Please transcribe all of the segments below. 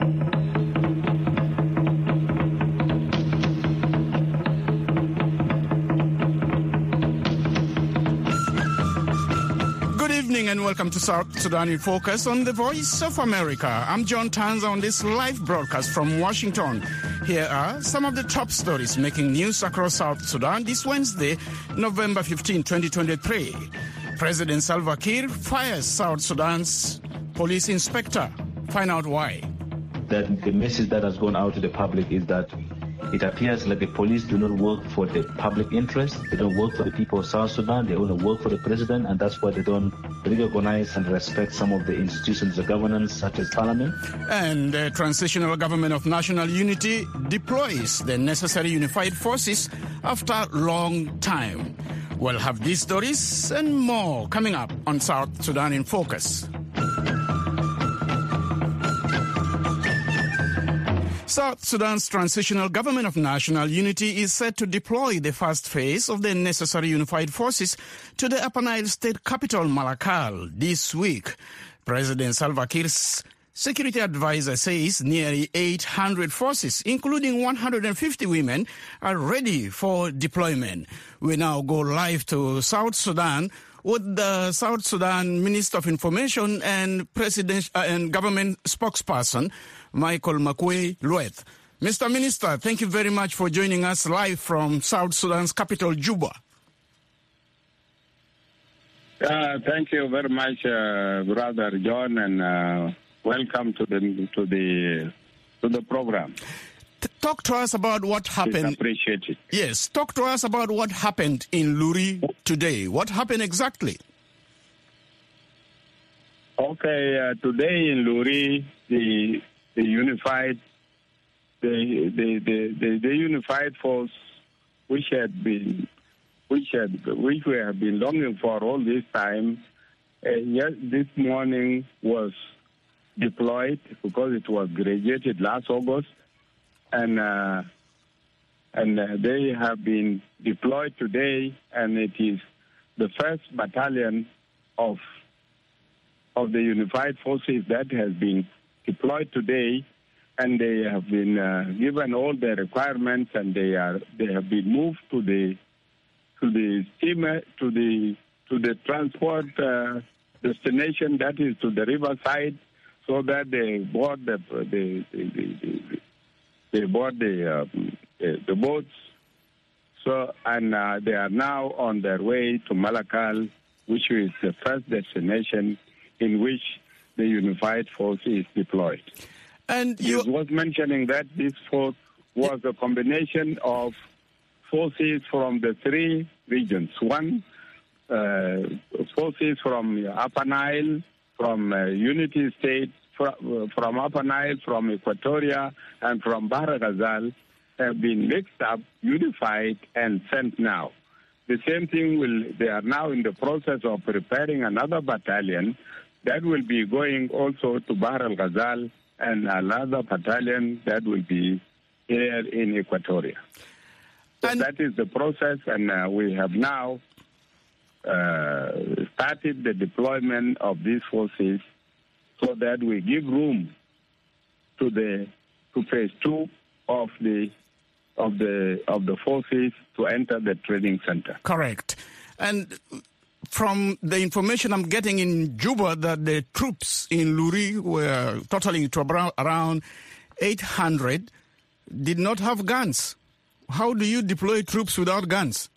And welcome to South Sudan in Focus on the Voice of America. I'm John Tanza on this live broadcast from Washington. Here are some of the top stories making news across South Sudan this Wednesday, November 15, 2023. President Salva Kiir fires South Sudan's police inspector. Find out why. That the message that has gone out to the public is that it appears like the police do not work for the public interest. They don't work for the people of South Sudan. They only work for the president, and that's why they don't recognize and respect some of the institutions of governance, such as parliament. And the Transitional Government of National Unity deploys the necessary unified forces after a long time. We'll have these stories and more coming up on South Sudan in Focus. South Sudan's Transitional Government of National Unity is set to deploy the first phase of the necessary unified forces to the Upper Nile State capital, Malakal, this week. President Salva Kiir's security advisor says nearly 800 forces, including 150 women, are ready for deployment. We now go live to South Sudan with the South Sudan Minister of Information and and government spokesperson, Michael Makuei-Lueth. Mr. Minister, thank you very much for joining us live from South Sudan's capital, Juba. Thank you very much, Brother John, and welcome to the program. Talk to us about what happened. I appreciate it. Yes, talk to us about what happened in Luri today. What happened exactly? Okay, today in Luri, the unified force, which we have been longing for all this time, this morning was deployed because it was graduated last August, and they have been deployed today, and it is the first battalion of the unified forces that has been deployed today, and they have been given all the requirements, and they have been moved to the steamer, to the transport destination, that is to the riverside, so that they board the boats. So, and they are now on their way to Malakal, which is the first destination in which the unified force is deployed. And you was mentioning that this force was a combination of forces from the three regions. One, forces from Upper Nile, from Unity State, from Upper Nile, from Equatoria, and from Bahr el Ghazal have been mixed up, unified, and sent now. The same thing they are now in the process of preparing another battalion that will be going also to Bahr el Ghazal, and another battalion that will be here in Equatoria. So that is the process, and we have now started the deployment of these forces so that we give room to phase two of the forces to enter the training center. Correct. And from the information I'm getting in Juba, that the troops in Luri were totaling to around 800, did not have guns. How do you deploy troops without guns?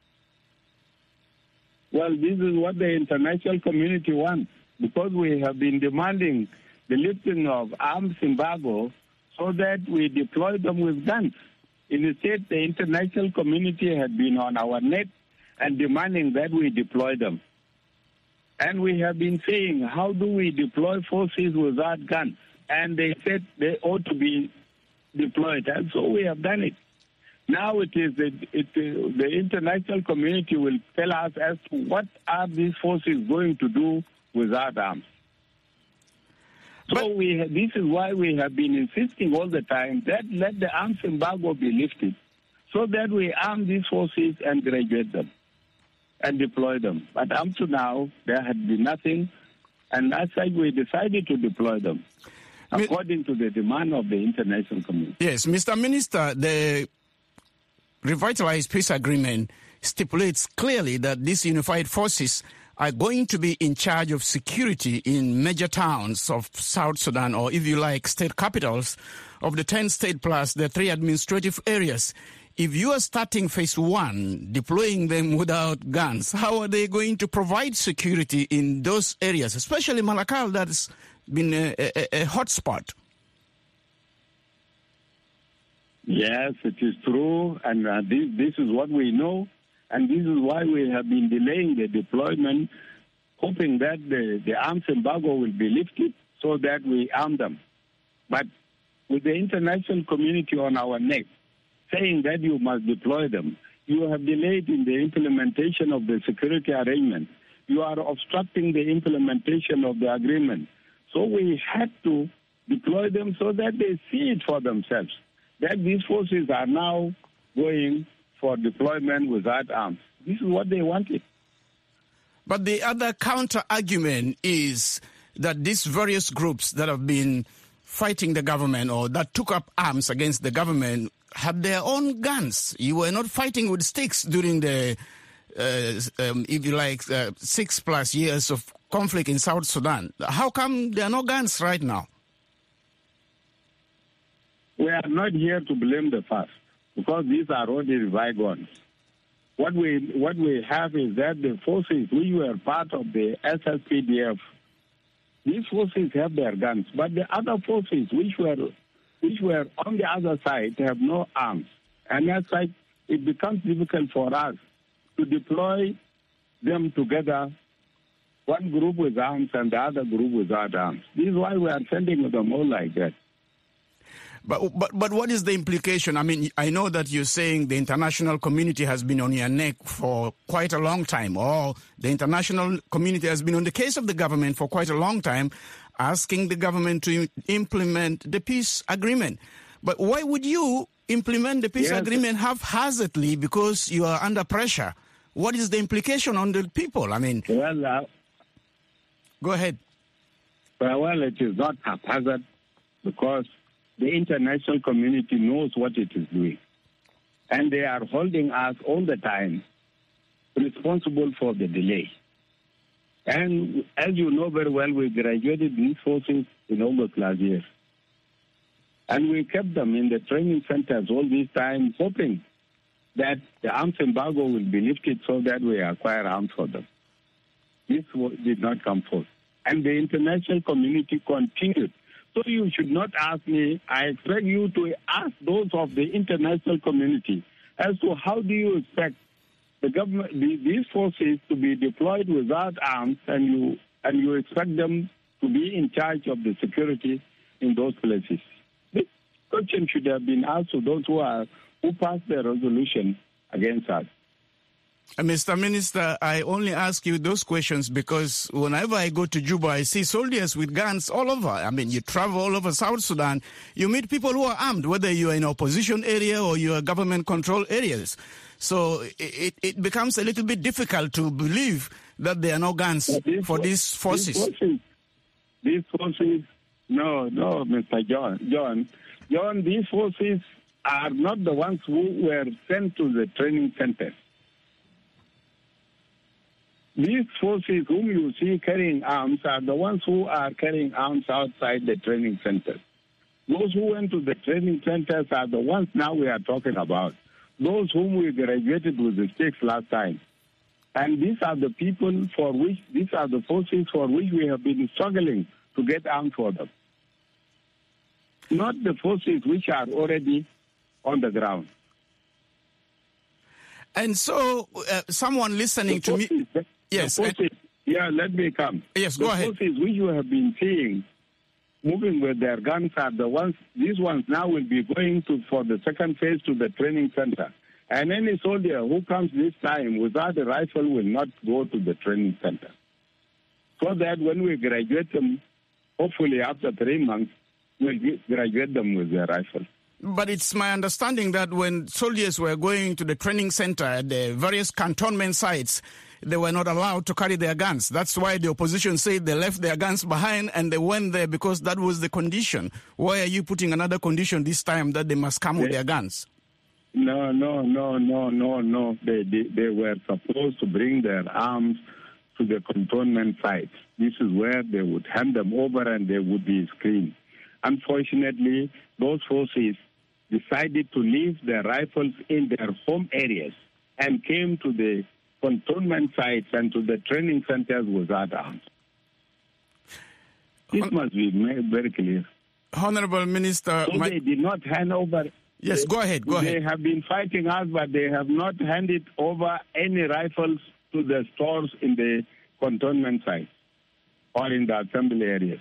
Well, this is what the international community wants, because we have been demanding the lifting of arms embargo so that we deploy them with guns. Instead, the international community had been on our neck and demanding that we deploy them. And we have been saying, how do we deploy forces without guns? And they said they ought to be deployed, and so we have done it. Now it is the international community will tell us as to what are these forces going to do without arms. So this is why we have been insisting all the time that let the arms embargo be lifted so that we arm these forces and graduate them and deploy them. But up to now, there had been nothing, and as such, we decided to deploy them. according to the demand of the international community. Yes, Mr. Minister, the revitalized peace agreement stipulates clearly that these unified forces are going to be in charge of security in major towns of South Sudan, or if you like, state capitals of the 10 state plus the 3 administrative areas. If you are starting phase 1, deploying them without guns, how are they going to provide security in those areas, especially Malakal, that's been a hotspot? Yes, it is true, and this is what we know, and this is why we have been delaying the deployment, hoping that the arms embargo will be lifted so that we arm them. But with the international community on our neck, saying that you must deploy them, you have delayed in the implementation of the security arrangement. You are obstructing the implementation of the agreement. So we had to deploy them so that they see it for themselves, that these forces are now going for deployment without arms. This is what they wanted. But the other counter-argument is that these various groups that have been fighting the government or that took up arms against the government had their own guns. You were not fighting with sticks during the, if you like, 6+ years of conflict in South Sudan. How come there are no guns right now? We are not here to blame the past, because these are already bygones. What we have is that the forces, we were part of the SSPDF, these forces have their guns, but the other forces which were on the other side have no arms. And as such, it becomes difficult for us to deploy them together, one group with arms and the other group without arms. This is why we are sending them all like that. But what is the implication? I mean, I know that you're saying the international community has been on your neck for quite a long time, or the international community has been on the case of the government for quite a long time, asking the government to implement the peace agreement. But why would you implement the peace agreement haphazardly because you are under pressure? What is the implication on the people? I mean, go ahead. Well, it is not haphazard because the international community knows what it is doing. And they are holding us all the time responsible for the delay. And as you know very well, we graduated these forces in August last year. And we kept them in the training centers all this time, hoping that the arms embargo will be lifted so that we acquire arms for them. This did not come forth. And the international community continued. So you should not ask me. I expect you to ask those of the international community as to how do you expect the government, these forces to be deployed without arms, and you expect them to be in charge of the security in those places. This question should have been asked to those who passed the resolution against us. Mr. Minister, I only ask you those questions because whenever I go to Juba, I see soldiers with guns all over. I mean, you travel all over South Sudan, you meet people who are armed, whether you are in opposition area or you are government-controlled areas. So it becomes a little bit difficult to believe that there are no guns for these forces. These forces, no, Mr. John, these forces are not the ones who were sent to the training centers. These forces whom you see carrying arms are the ones who are carrying arms outside the training centers. Those who went to the training centers are the ones now we are talking about. Those whom we graduated with the stakes last time. And these are the people for which, these are the forces for which we have been struggling to get arms for them. Not the forces which are already on the ground. And so someone listening to me... Yes. Let me come. Yes, go ahead. The forces which you have been seeing moving with their guns are the ones, these ones now will be going for the second phase to the training center. And any soldier who comes this time without a rifle will not go to the training center. So that when we graduate them, hopefully after 3 months, we'll graduate them with their rifles. But it's my understanding that when soldiers were going to the training center at the various cantonment sites, they were not allowed to carry their guns. That's why the opposition said they left their guns behind and they went there because that was the condition. Why are you putting another condition this time that they must come with their guns? No. They were supposed to bring their arms to the cantonment sites. This is where they would hand them over and they would be screened. Unfortunately, those forces decided to leave their rifles in their home areas and came to the cantonment sites and to the training centers without arms. This must be made very clear. Honorable Minister... So they did not hand over... Yes, go ahead. They have been fighting us, but they have not handed over any rifles to the stores in the cantonment sites or in the assembly areas.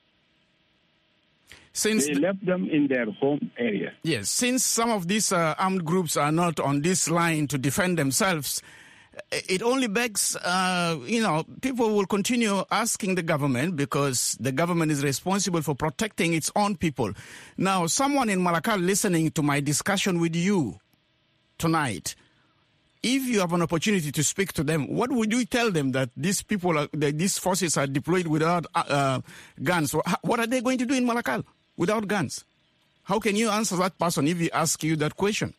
They left them in their home area. Yes, since some of these armed groups are not on this line to defend themselves, it only begs, people will continue asking the government because the government is responsible for protecting its own people. Now, someone in Malakal listening to my discussion with you tonight, if you have an opportunity to speak to them, what would you tell them that these forces are deployed without guns? What are they going to do in Malakal without guns? How can you answer that person if he asks you that question?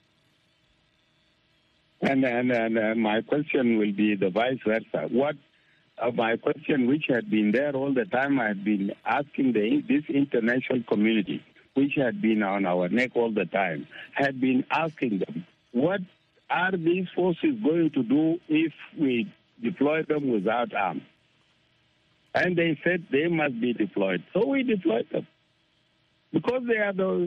And my question will be the vice versa. My question, which had been there all the time, I had been asking this international community, which had been on our neck all the time, had been asking them, what are these forces going to do if we deploy them without arms? And they said they must be deployed. So we deployed them. Because they are the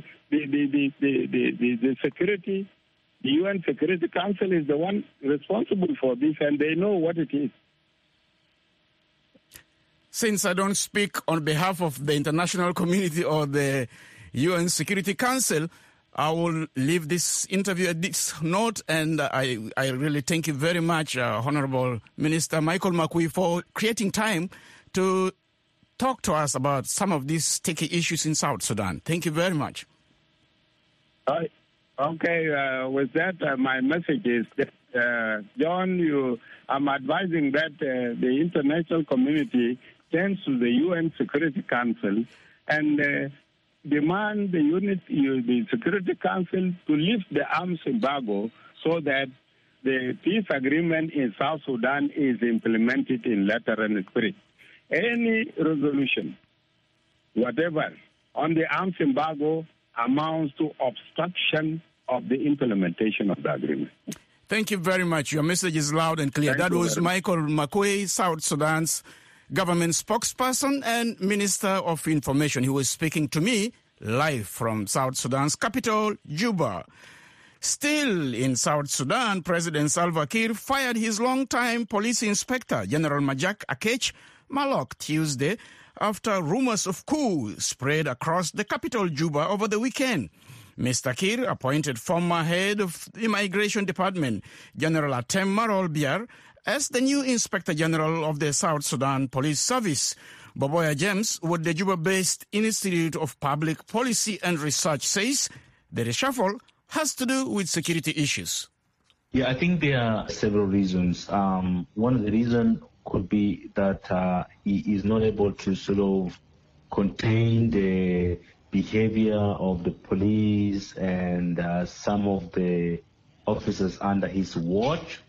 security. The UN Security Council is the one responsible for this, and they know what it is. Since I don't speak on behalf of the international community or the UN Security Council, I will leave this interview at this note, and I really thank you very much, Honorable Minister Michael Makui, for creating time to talk to us about some of these sticky issues in South Sudan. Thank you very much. Okay, with that, my message is that, John, I'm advising that the international community turns to the UN Security Council and demand the Security Council to lift the arms embargo so that the peace agreement in South Sudan is implemented in letter and spirit. Any resolution, whatever, on the arms embargo amounts to obstruction of the implementation of the agreement. Thank you very much. Your message is loud and clear. That was Michael Makui, South Sudan's government spokesperson and Minister of Information. He was speaking to me live from South Sudan's capital, Juba. Still in South Sudan, President Salva Kiir fired his longtime police inspector, General Majak Akech Malok, Tuesday after rumors of coup spread across the capital, Juba, over the weekend. Mr. Kiir appointed former head of the Immigration Department, General Atem Marol Biar, as the new Inspector General of the South Sudan Police Service. Boboya James, with the Juba-based Institute of Public Policy and Research, says the reshuffle has to do with security issues. Yeah, I think there are several reasons. One of the reasons could be that he is not able to sort of contain the behavior of the police and some of the officers under his watch.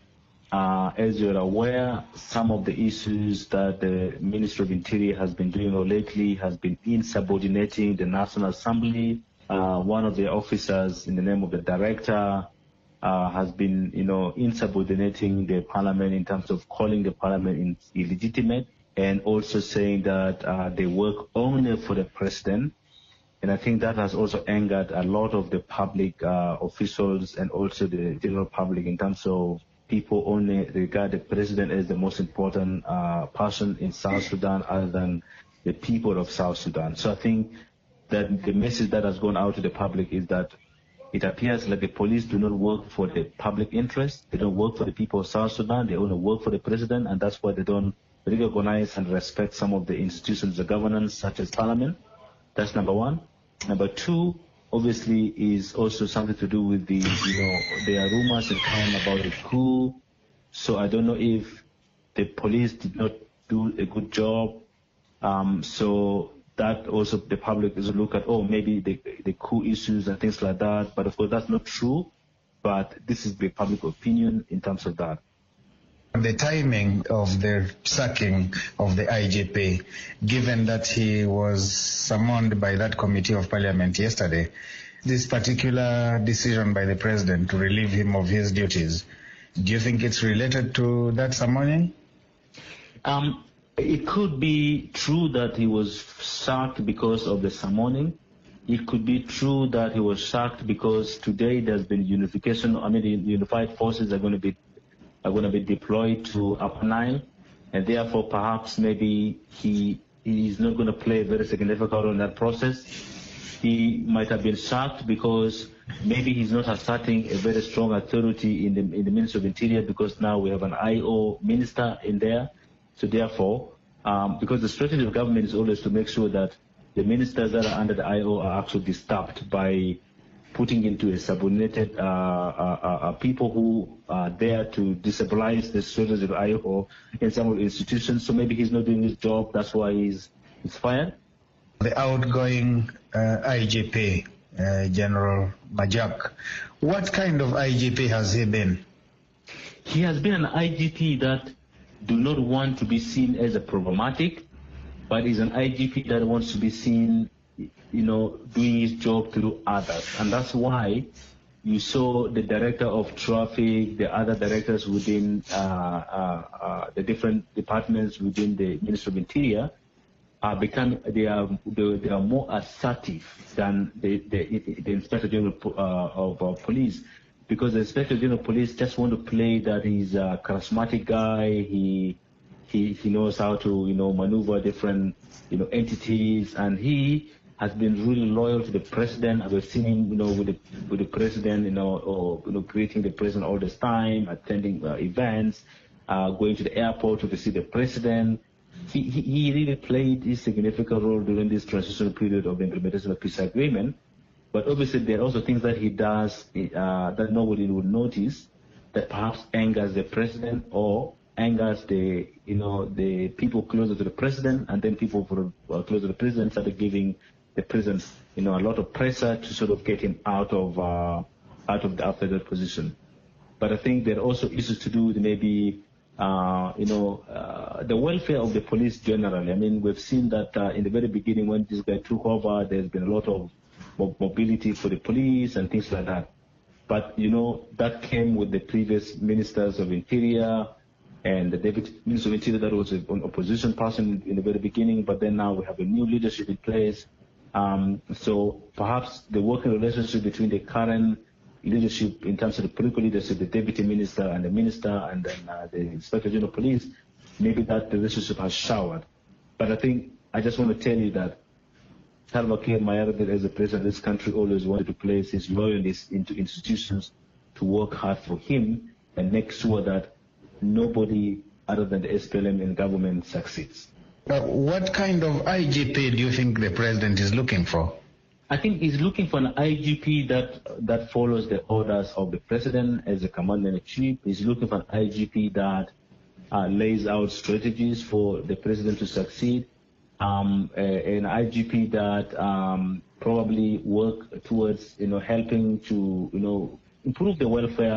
As you're aware, some of the issues that the Ministry of Interior has been doing lately has been insubordinating the National Assembly. One of the officers, in the name of the director, has been, insubordinating the parliament in terms of calling the parliament illegitimate and also saying that they work only for the president. And I think that has also angered a lot of the public officials and also the general public in terms of people only regard the president as the most important person in South Sudan other than the people of South Sudan. So I think that the message that has gone out to the public is that it appears like the police do not work for the public interest. They don't work for the people of South Sudan. They only work for the president, and that's why they don't recognize and respect some of the institutions of governance, such as parliament. That's number one. Number two, obviously, is also something to do with there are rumors in town about a coup So I don't know if the police did not do a good job. So that also the public is look at, maybe the coup issues and things like that. But of course, that's not true. But this is the public opinion in terms of that. The timing of the sacking of the IGP, given that he was summoned by that committee of parliament yesterday, this particular decision by the president to relieve him of his duties, do you think it's related to that summoning? It could be true that he was sacked because of the summoning. It could be true that he was sacked because today there's been unification. I mean, the unified forces are going to be deployed to Upper Nile, and therefore perhaps maybe he is not going to play a very significant role in that process. He might have been sacked because maybe he's not asserting a very strong authority in the Ministry of Interior, because now we have an IO minister in there. So therefore, because the strategy of government is always to make sure that the ministers that are under the IO are actually disturbed by putting into a subordinated people who are there to destabilize the strategy of IO in some of the institutions. So maybe he's not doing his job. That's why he's fired. The outgoing IGP, General Majak, what kind of IGP has he been? He has been an IGP that do not want to be seen as a problematic, but is an IGP that wants to be seen, doing his job through others. And that's why you saw the director of traffic, the other directors within the different departments within the Ministry of Interior they are more assertive than the Inspector General of Police, because the Inspector General of Police just want to play that he's a charismatic guy. He knows how to maneuver different entities, and he has been really loyal to the president. I've seen him with the president greeting the president all this time, attending events, going to the airport to see the president. He really played a significant role during this transitional period of the implementation of peace agreement. But obviously there are also things that he does that nobody would notice, that perhaps angers the president or angers the people closer to the president, and then people closer to the president started giving the president a lot of pressure to sort of get him out of that position. But I think there are also issues to do with maybe the welfare of the police generally. I mean, we've seen that in the very beginning when this guy took over, there's been a lot of mobility for the police and things like that. But, that came with the previous ministers of Interior and the deputy minister of Interior that was an opposition person in the very beginning, but then now we have a new leadership in place. So perhaps the working relationship between the current leadership in terms of the political leadership, the deputy minister and the minister, and then the Inspector General of Police, maybe that relationship has soured. But I think I just want to tell you that Salva Kiir Mayardit, as the president of this country, always wanted to place his loyalty into institutions to work hard for him and make sure that nobody other than the SPLM in government succeeds. What kind of IGP do you think the president is looking for? I think he's looking for an IGP that follows the orders of the president as the commander-in-chief. He's looking for an IGP that lays out strategies for the president to succeed. An IGP that probably work towards helping to improve the welfare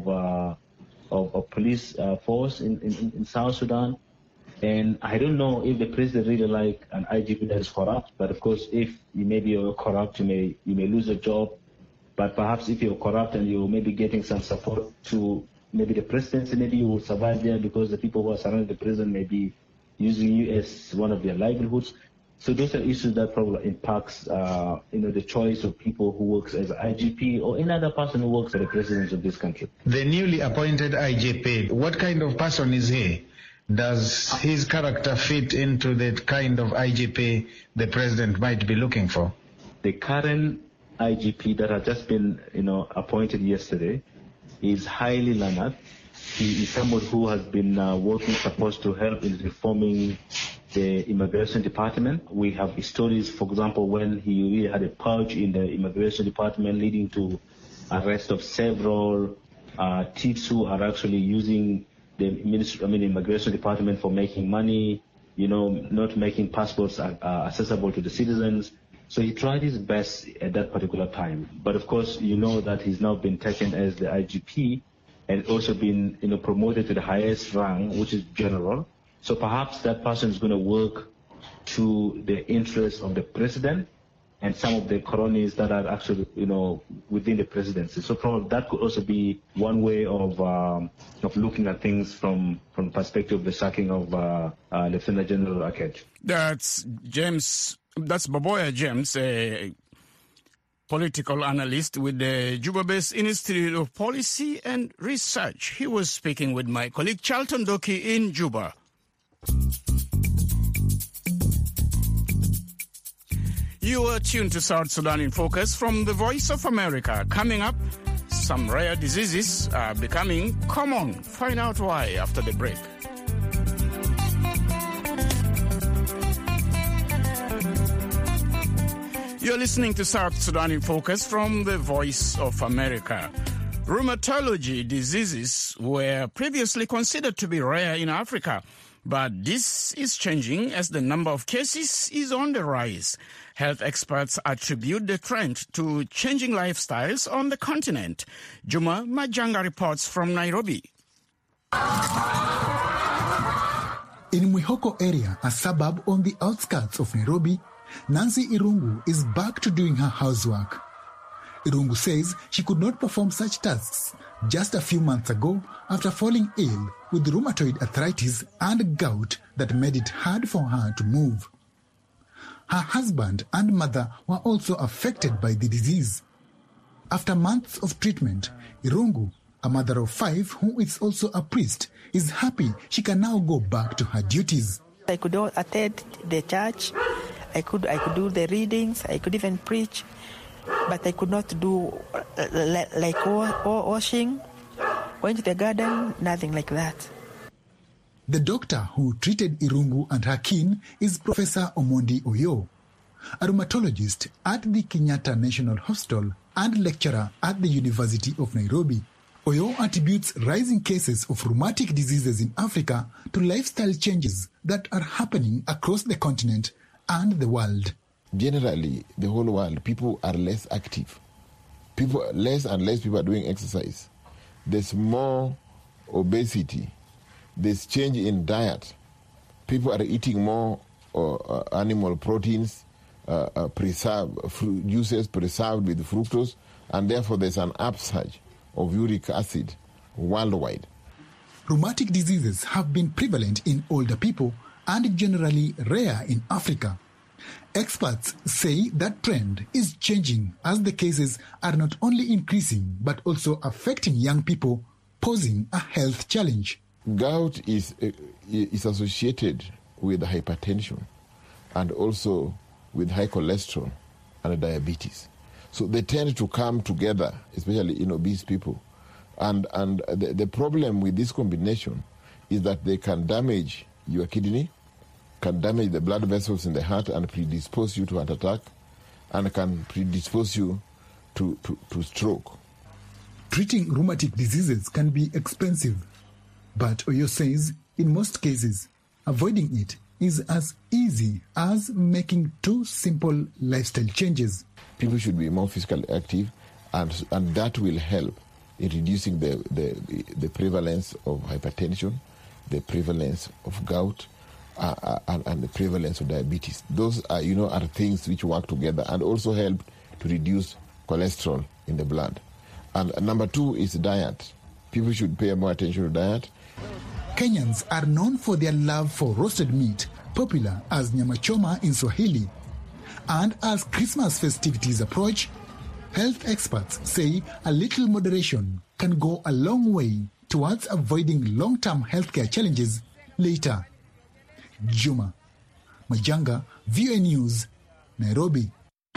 of police force in South Sudan. And I don't know if the president really like an IGP that is corrupt, but of course, if you maybe you're corrupt, you may lose a job. But perhaps if you're corrupt and you're maybe getting some support to maybe the presidency, maybe you will survive there because the people who are surrounding the president may be using you as one of their livelihoods. So those are issues that probably impacts the choice of people who works as an IGP or any other person who works for the president of this country. The newly appointed IGP, what kind of person is he? Does his character fit into the kind of IGP the president might be looking for? The current IGP that has just been, appointed yesterday is highly learned. He is someone who has been supposed to help in reforming the immigration department. We have stories, for example, when he really had a purge in the immigration department leading to arrest of several thieves who are actually using immigration department for making money, not making passports accessible to the citizens. So he tried his best at that particular time. But of course, that he's now been taken as the IGP and also been, promoted to the highest rank, which is general. So perhaps that person is going to work to the interests of the president and some of the cronies that are actually, within the presidency. So probably that could also be one way of looking at things from the perspective of the sacking of Lieutenant General Akech. That's Boboya James, a political analyst with the Juba-based Institute of Policy and Research. He was speaking with my colleague Charlton Doki in Juba. You are tuned to South Sudan in Focus from the Voice of America. Coming up, some rare diseases are becoming common. Find out why after the break. You're listening to South Sudan in Focus from the Voice of America. Rheumatology diseases were previously considered to be rare in Africa, but this is changing as the number of cases is on the rise. Health experts attribute the trend to changing lifestyles on the continent. Juma Majanga reports from Nairobi. In Mwihoko area, a suburb on the outskirts of Nairobi, Nancy Irungu is back to doing her housework. Irungu says she could not perform such tasks just a few months ago after falling ill with rheumatoid arthritis and gout that made it hard for her to move. Her husband and mother were also affected by the disease. After months of treatment, Irungu, a mother of 5 who is also a priest, is happy she can now go back to her duties. I could attend the church, I could do the readings, I could even preach, but I could not do like washing, going to the garden, nothing like that. The doctor who treated Irungu and her kin is Professor Omondi Oyo, a rheumatologist at the Kenyatta National Hospital and lecturer at the University of Nairobi. Oyo attributes rising cases of rheumatic diseases in Africa to lifestyle changes that are happening across the continent and the world. Generally, the whole world, people are less active. Less and less people are doing exercise. There's more obesity. There's change in diet. People are eating more animal proteins, juices preserved with fructose, and therefore there's an upsurge of uric acid worldwide. Rheumatic diseases have been prevalent in older people and generally rare in Africa. Experts say that trend is changing as the cases are not only increasing but also affecting young people, posing a health challenge. Gout is associated with hypertension and also with high cholesterol and diabetes. So they tend to come together, especially in obese people. And the problem with this combination is that they can damage your kidney, can damage the blood vessels in the heart and predispose you to heart attack, and can predispose you to stroke. Treating rheumatic diseases can be expensive, but Oyo says in most cases, avoiding it is as easy as making 2 simple lifestyle changes. People should be more physically active, and that will help in reducing the prevalence of hypertension, the prevalence of gout, and the prevalence of diabetes. Those are things which work together and also help to reduce cholesterol in the blood. And number 2 is diet. People should pay more attention to diet. Kenyans are known for their love for roasted meat, popular as nyama choma in Swahili. And as Christmas festivities approach, health experts say a little moderation can go a long way towards avoiding long-term healthcare challenges later. Juma Majanga, VOA News, Nairobi.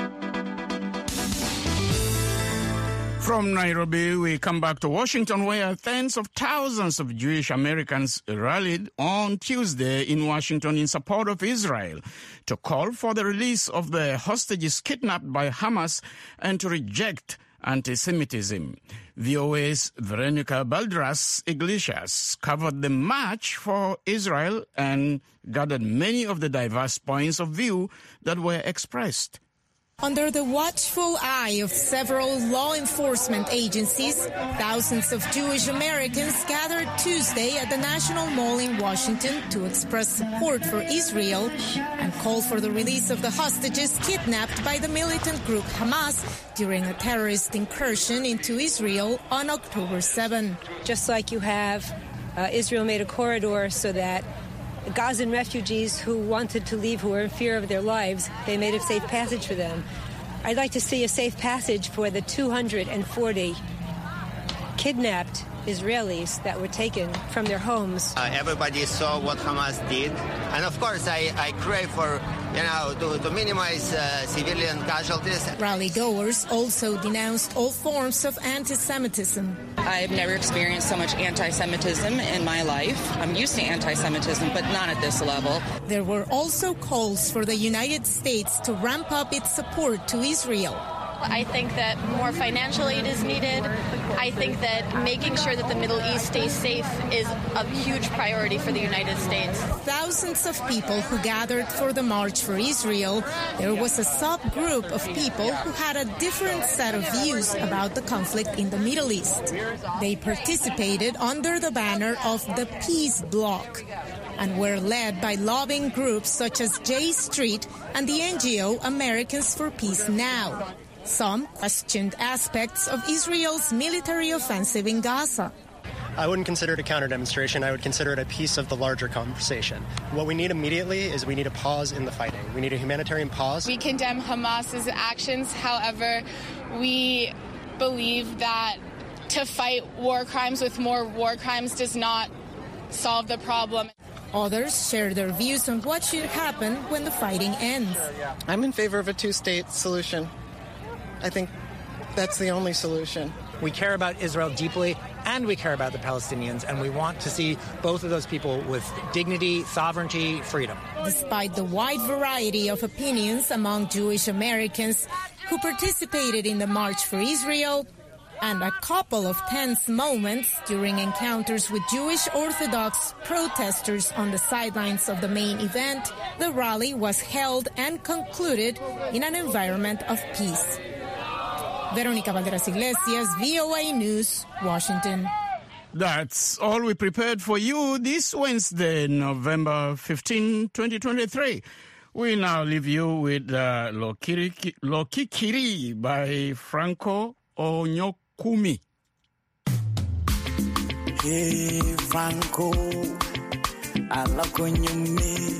From Nairobi, we come back to Washington, where tens of thousands of Jewish Americans rallied on Tuesday in Washington in support of Israel to call for the release of the hostages kidnapped by Hamas and to reject anti-Semitism. VOA's Veronica Balderas Iglesias covered the March for Israel and gathered many of the diverse points of view that were expressed. Under the watchful eye of several law enforcement agencies, thousands of Jewish Americans gathered Tuesday at the National Mall in Washington to express support for Israel and call for the release of the hostages kidnapped by the militant group Hamas during a terrorist incursion into Israel on October 7. Just like you have, Israel made a corridor so that Gazan refugees who wanted to leave, who were in fear of their lives, they made a safe passage for them. I'd like to see a safe passage for the 240 kidnapped Israelis that were taken from their homes. Everybody saw what Hamas did. And of course, I crave for, to minimize civilian casualties. Rally goers also denounced all forms of anti-Semitism. I've never experienced so much anti-Semitism in my life. I'm used to anti-Semitism, but not at this level. There were also calls for the United States to ramp up its support to Israel. I think that more financial aid is needed. I think that making sure that the Middle East stays safe is a huge priority for the United States. Thousands of people who gathered for the March for Israel, there was a subgroup of people who had a different set of views about the conflict in the Middle East. They participated under the banner of the Peace Bloc and were led by lobbying groups such as J Street and the NGO Americans for Peace Now. Some questioned aspects of Israel's military offensive in Gaza. I wouldn't consider it a counter-demonstration. I would consider it a piece of the larger conversation. What we need immediately is we need a pause in the fighting. We need a humanitarian pause. We condemn Hamas's actions. However, we believe that to fight war crimes with more war crimes does not solve the problem. Others share their views on what should happen when the fighting ends. I'm in favor of a two-state solution. I think that's the only solution. We care about Israel deeply, and we care about the Palestinians, and we want to see both of those people with dignity, sovereignty, freedom. Despite the wide variety of opinions among Jewish Americans who participated in the March for Israel, and a couple of tense moments during encounters with Jewish Orthodox protesters on the sidelines of the main event, the rally was held and concluded in an environment of peace. Veronica Balderas Iglesias, VOA News, Washington. That's all we prepared for you this Wednesday, November 15, 2023. We now leave you with Lokikiri by Franco Onyokumi. Hey, Franco, Alakonyumi,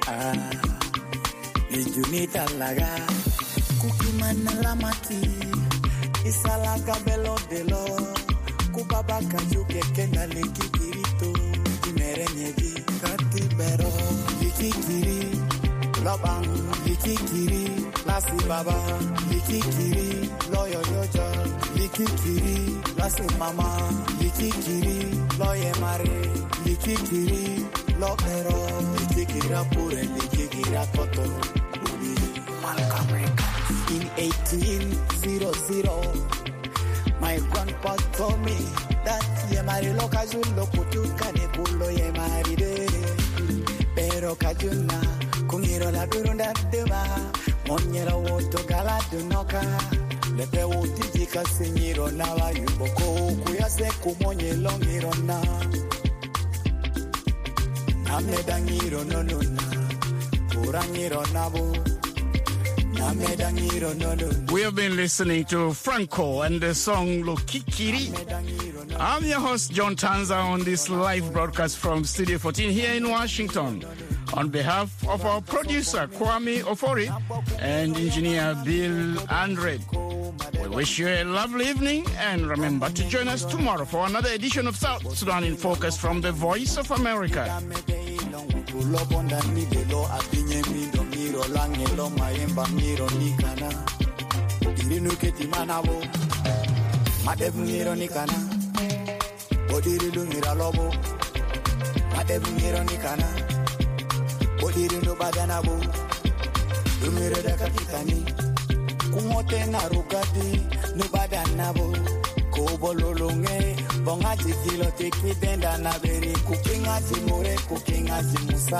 Ijunita Laga, Kukimana Lamaki. Isalaga belo delo, kubaba kajuke kena likikirito, imerenyeji katibero, likikiri, lobang, likikiri, lasi baba, likikiri, loyo yoja, likikiri, lasi mama, likikiri, loye mare, likikiri, lopero, likikira pure, likikira koto, ubi, malkamreka. In 1800, my grandpa told me that Yemari Lokajulo Kutukane Pulo Yemari de Pero Kajuna, Kumiro La Durunda Deva, Monyera Woto Galadunoka, Lepe Utijika Seniro Nava Yuboko, Kuyase Kumonye Longirona, Amedangiro Nonuna, Kurangiro Nabu. We have been listening to Franco and the song Lokikiri. I'm your host, John Tanza, on this live broadcast from Studio 14 here in Washington. On behalf of our producer, Kwame Ofori, and engineer Bill Andre, we wish you a lovely evening, and remember to join us tomorrow for another edition of South Sudan in Focus from the Voice of America. Langelo maemba miro nikana irinu keti manabo madeb miro nikana odirilu miralobo madeb miro nikana odirilu badanabo lumire da kapitani kumote na rukati nubada nabo kobololonge bonga tikilo tikidenda na beri kukinga timure kukinga timusa